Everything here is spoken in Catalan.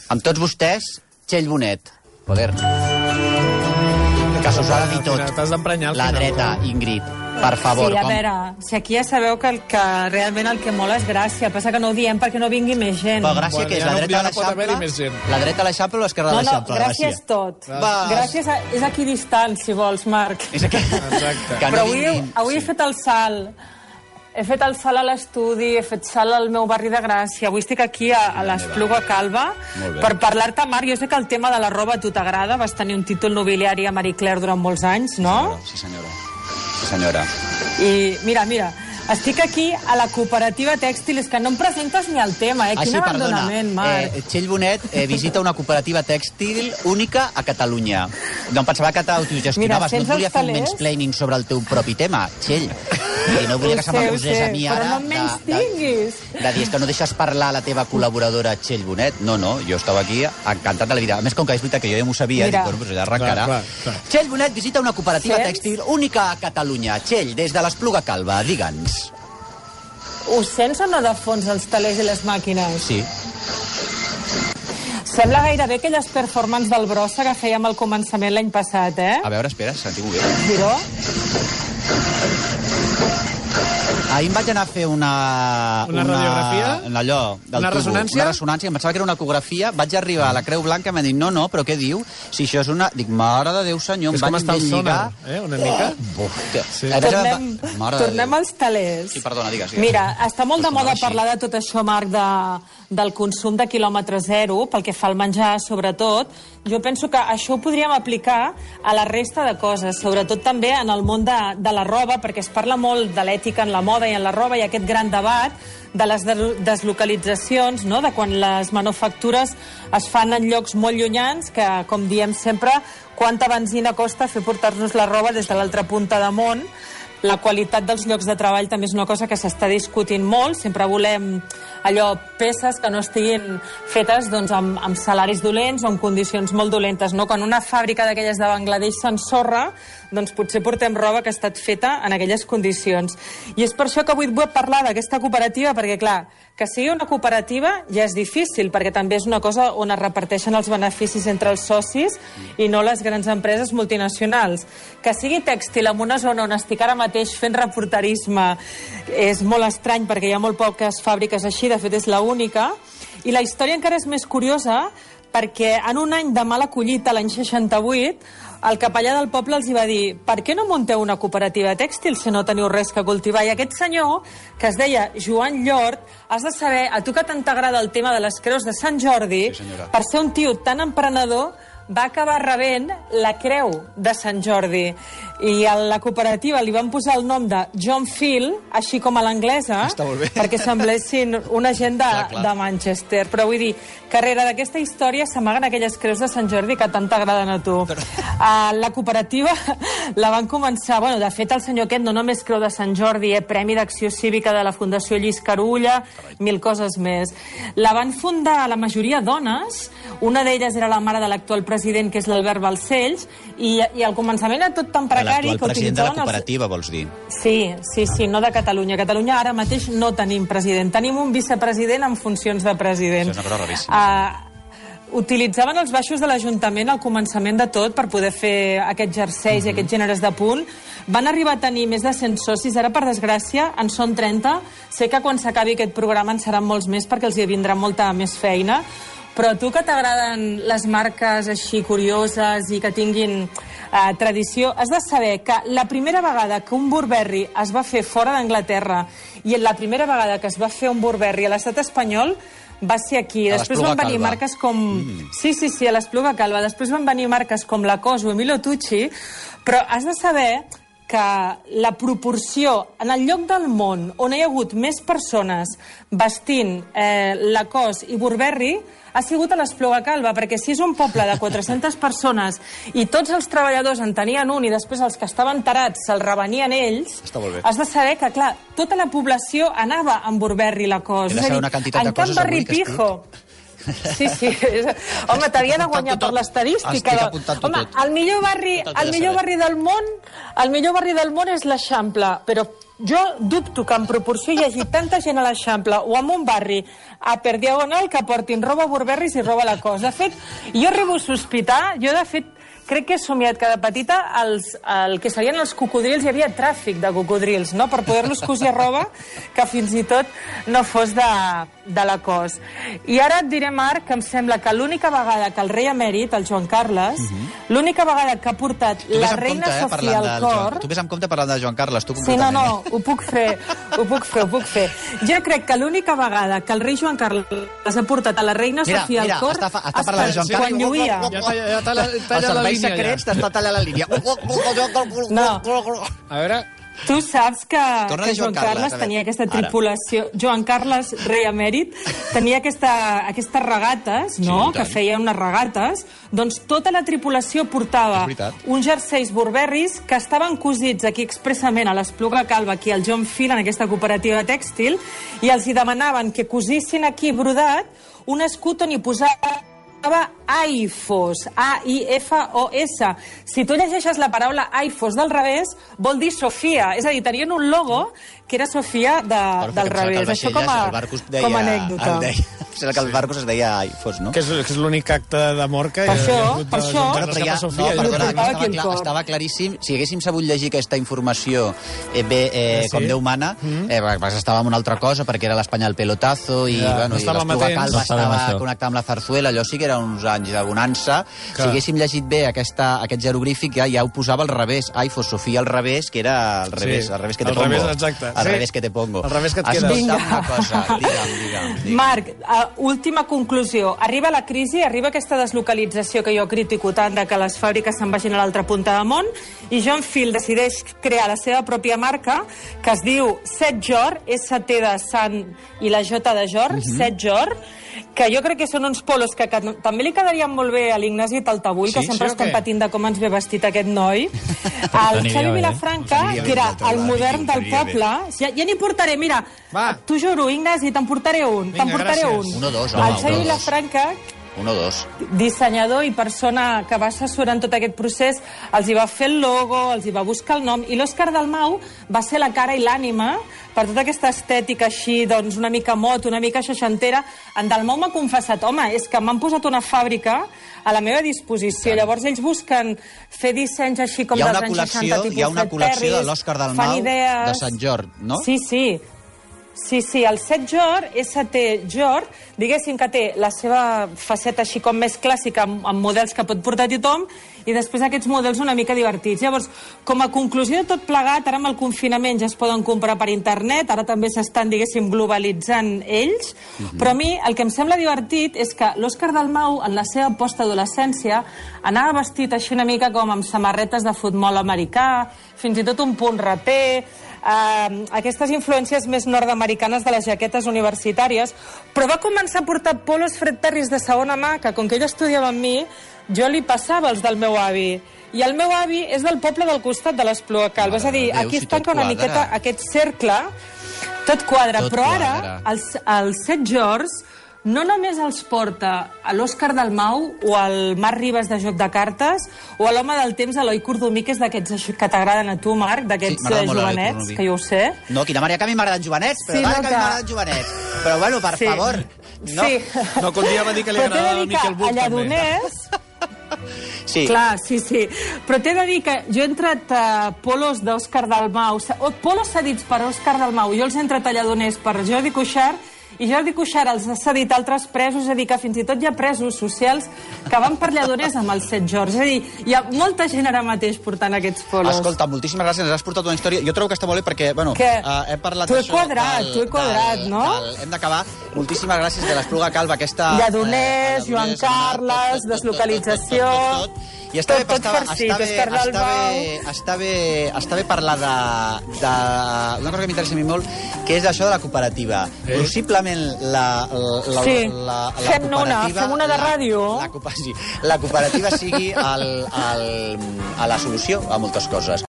Amb tots vostès, Txell Bonet. Poder. Que s'us ha de dir tot. T'has d'emprenyar al La final. dreta, Ingrid. Per favor. Sí, a veure, si aquí ja sabeu que realment el que mola és Gràcia. Passa que no ho diem perquè no vingui més gent. Però Gràcia, què és? La dreta a l'Eixample? La dreta a l'Eixample o l'esquerra de l'Eixample? No, Gràcia és tot. Gràcia és aquí distant, si vols, Marc. És aquí. Exacte. Però avui he fet el salt. He fet el salt a l'estudi, he fet salt al meu barri de Gràcia. Avui estic aquí a l'Espluga Calba per parlar-te, Marc. Jo sé que el tema de la roba a tu t'agrada. Vas tenir un títol nobiliari a Marie Claire durant molts anys, no? Sí, senyora. Sí, senyora. I mira, estic aquí a la cooperativa tèxtil. És que no em presentes ni el tema, Quin abandonament, Marc. Txell Bonet visita una cooperativa tèxtil única a Catalunya. No em pensava que t'autogestionaves. No et volia fer un mansplaining sobre el teu propi tema, Txell. I no volia que se m'acusés a mi ara... Però no em menystinguis. De dir, és que no deixes parlar la teva col·laboradora Txell Bonet. No, jo estava aquí encantat de la vida. A més, com que és veritat que jo ja m'ho sabia, dic, bueno, doncs ja arrencarà. Txell Bonet visita una cooperativa tèxtil única a Catalunya. Txell, des de l'Espluga Calba, digue'ns. Ho sents o no de fons els telers i les màquines? Sí. Sembla gairebé aquelles performances del Brossa que fèiem al començament l'any passat, A veure, espera, sentim-ho bé. Giró? Ahir em vaig anar a fer una radiografia? Allò, del una tubo. ressonància? Una ressonància, em pensava que era una ecografia. Vaig arribar a la Creu Blanca i m'han dit, no, però què diu? Si això és una... Dic, mare de Déu, senyor, és com està el sonar, una mica? Sí. Tornem als telers. Sí, perdona, digues. Mira, està molt de moda parlar de tot això, Marc, del consum de quilòmetre zero, pel que fa al menjar, sobretot. Jo penso que això ho podríem aplicar a la resta de coses, sobretot també en el món de la roba, perquè es parla molt de l'ètica en la moda i en la roba, i aquest gran debat de les deslocalitzacions, no? De quan les manufactures es fan en llocs molt llunyans, que, com diem sempre, quanta benzina costa fer portar-nos la roba des de l'altra punta de món. La qualitat dels llocs de treball també és una cosa que s'està discutint molt. Sempre volem peces que no estiguin fetes amb salaris dolents o en condicions molt dolentes. Quan una fàbrica d'aquelles de Bangladesh s'ensorra, doncs potser portem roba que ha estat feta en aquelles condicions. I és per això que avui et vull parlar d'aquesta cooperativa, perquè, clar, que sigui una cooperativa ja és difícil, perquè també és una cosa on es reparteixen els beneficis entre els socis i no les grans empreses multinacionals. Que sigui tèxtil en una zona on estic ara mateix fent reporterisme és molt estrany, perquè hi ha molt poques fàbriques així, de fet és l'única, i la història encara és més curiosa perquè en un any de mala collita, l'any 68, el capellà del poble els hi va dir: per què no munteu una cooperativa tèxtil si no teniu res que cultivar? I aquest senyor, que es deia Joan Llort, has de saber, a tu que tant t'agrada el tema de les creus de Sant Jordi, per ser un tio tan emprenedor, va acabar rebent la creu de Sant Jordi. I a la cooperativa li van posar el nom de John Field, així com a l'anglesa, perquè semblessin una gent de Manchester. Però vull dir, darrere d'aquesta història s'amaguen aquelles creus de Sant Jordi que tant t'agraden a tu. La cooperativa la van començar... de fet, el senyor aquest no només creu de Sant Jordi, Premi d'Acció Cívica de la Fundació Lluís Carulla, mil coses més. La van fundar la majoria dones, una d'elles era la mare de l'actual president, que és l'Albert Balcells, i al començament era tot tan precari... L'actual president de la cooperativa, vols dir? Sí, no de Catalunya. A Catalunya ara mateix no tenim president. Tenim un vicepresident en funcions de president. Això és una cosa raríssima. Utilitzaven els baixos de l'Ajuntament al començament de tot per poder fer aquests jerseis i aquests gèneres de punt. Van arribar a tenir més de 100 socis. Ara, per desgràcia, en són 30. Sé que quan s'acabi aquest programa en seran molts més perquè els hi vindrà molta més feina. Però a tu que t'agraden les marques així curioses i que tinguin tradició, has de saber que la primera vegada que un Burberry es va fer fora d'Anglaterra i la primera vegada que es va fer un Burberry a l'estat espanyol va ser aquí. Després van venir marques com... Sí, a l'Espluga Calba. Després van venir marques com Lacoste o Emilio Tucci, però has de saber que la proporció en el lloc del món on hi ha hagut més persones vestint Lacoste i Burberry ha sigut a l'Espluga Calba, perquè si és un poble de 400 persones i tots els treballadors en tenien un i després els que estaven tarats se'l revenien ells, has de saber que, clar, tota la població anava amb Burberry i Lacoste. És a dir, en Can Barri Pijo. Sí. Home, t'havia de guanyar per l'estadística. Home, el millor barri del món és l'Eixample, però jo dubto que en proporció hi hagi tanta gent a l'Eixample o en un barri per Diagonal que portin roba Burberry i roba Lacoste. De fet, jo arribo a sospitar, crec que he somiat que de petita el que serien els cocodrils, hi havia tràfic de cocodrils, no?, per poder-los cosir roba que fins i tot no fos de Lacoste. I ara et diré, Marc, que em sembla que l'única vegada que el rei emèrit, el Joan Carles, l'única vegada que ha portat la reina Sofia al cor... Tu ves amb compte parlant de Joan Carles, tu concretament. Sí, no, ho puc fer. Jo crec que l'única vegada que el rei Joan Carles ha portat a la reina Sofia al cor està parlant de Joan Carles. Quan lluïa. Ja talla la línia. Secrets, t'està tallant la línia. No. A veure... Tu saps que Joan Carles tenia aquesta tripulació... Joan Carles, rei emèrit, tenia aquestes regates, no?, que feia unes regates. Doncs tota la tripulació portava uns jerseis Burberrys que estaven cosits aquí expressament a l'Espluga Calba, aquí al John Field, en aquesta cooperativa tèxtil, i els hi demanaven que cosissin aquí brodat un escut on hi posava AIFOS, A-I-F-O-S. Si tu llegeixes la paraula AIFOS del revés, vol dir Sofia. És a dir, tenien un logo que era Sofia del revés. Això com a anècdota. Sembla que el Barcos es deia AIFOS, no? Que és l'únic acte d'amor que... Per això... Estava claríssim. Si haguéssim sabut llegir aquesta informació com Déu mana, estava en una altra cosa, perquè era l'Espanya del pelotazo i l'Espluga Calba estava connectada amb la Zarzuela. Allò sí que era uns anys de bonança. Si haguéssim llegit bé aquest jeroglífic, ja ho posava al revés. AIFOS, Sofia al revés, que era al revés que te pongo. Al revés, exacte. Al revés que te pongo. Al revés que et quedes. Escolta'm una cosa, digue'm. Marc, última conclusió. Arriba la crisi, arriba aquesta deslocalització que jo critico tant, de que les fàbriques se'n vagin a l'altra punta del món, i John Field decideix crear la seva pròpia marca, que es diu Set Jor, S-T de Sant i la J de Jor, Set Jor, que jo crec que són uns polos que també li quedarien molt bé a l'Ignasi Taltabull, que sempre estan patint de com ens ve vestit aquest noi. El Xavi Vilafranca, que era el modern del poble, ja n'hi portaré, mira, t'ho juro, Ignasi, te'n portaré un. Un o dos, home. El Xavi Vilafranca, dissenyador i persona que va assessorar en tot aquest procés, els hi va fer el logo, els hi va buscar el nom, i l'Òscar Dalmau va ser la cara i l'ànima per tota aquesta estètica així, doncs una mica mot, una mica seixantera. En Dalmau m'ha confessat, home, és que m'han posat una fàbrica a la meva disposició. Llavors ells busquen fer dissenys així com dels anys 60, tipus Fred Perry. Hi ha una col·lecció de l'Òscar Dalmau de Sant Jordi, no? Sí, el Set Jor, S-T Jor, diguéssim que té la seva faceta així com més clàssica, amb models que pot portar tothom, i després aquests models una mica divertits. Llavors, com a conclusió de tot plegat, ara amb el confinament ja es poden comprar per internet, ara també s'estan, diguéssim, globalitzant ells, però a mi el que em sembla divertit és que l'Òscar Dalmau, en la seva postadolescència, anava vestit així una mica com amb samarretes de futbol americà, fins i tot un punt raper, aquestes influències més nord-americanes de les jaquetes universitàries, però va començar a portar polos Fred Perrys de segona mà, que com que ell estudiava amb mi, jo li passava els del meu avi. I el meu avi és del poble del costat de l'Espluga Calba. És a dir, aquí es tanca una miqueta aquest cercle, tot quadra. Però ara, els Set Jords no només els porta a l'Òscar Dalmau o al Marc Ribas de Joc de Cartes o a l'Home del Temps, Eloi Cordomí, que és d'aquests que t'agraden a tu, Marc, d'aquests jovenets, que jo ho sé. No, quina manera que a mi m'agraden jovenets, però que a mi m'agraden jovenets. Però bueno, per favor. No, que un dia va dir que li agradava a Miquel Buch, també. Sí. Clar, sí. Però t'he de dir que jo he entrat a polos d'Òscar Dalmau, polos cedits per Òscar Dalmau, jo els he entrat a Lledoners per Jordi Cuixart, i Jordi Cuixart els ha cedit altres presos, és a dir, que fins i tot hi ha presos socials que van per Lledoners amb els Set Jords. És a dir, hi ha molta gent ara mateix portant aquests polos. Escolta, moltíssimes gràcies, ens has portat una història. Jo trobo que està molt bé perquè, bueno, hem parlat d'això... T'ho he quadrat, no? Hem d'acabar. Moltíssimes gràcies de l'Espluga Calba, aquesta... Lledoners, Joan Carles, deslocalització... I està bé parlar d'una cosa que m'interessa a mi molt, que és això de la cooperativa. Possiblement fem una de ràdio. La cooperativa sigui a la solució a moltes coses.